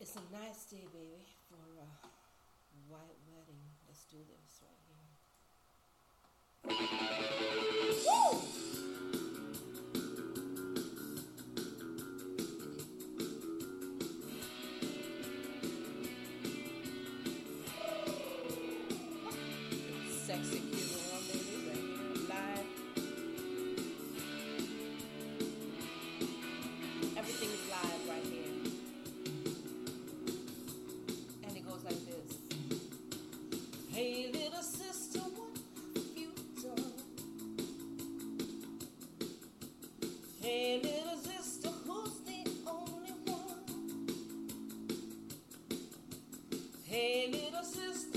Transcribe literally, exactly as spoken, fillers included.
It's a nice day, baby, for a white wedding. Let's do this right here. Woo! Sexy cute one, baby, right here. Live. Everything is live right here. And it goes like this. Hey, little sister, what have you done? Hey, little sister, who's the only one? Hey, little sister.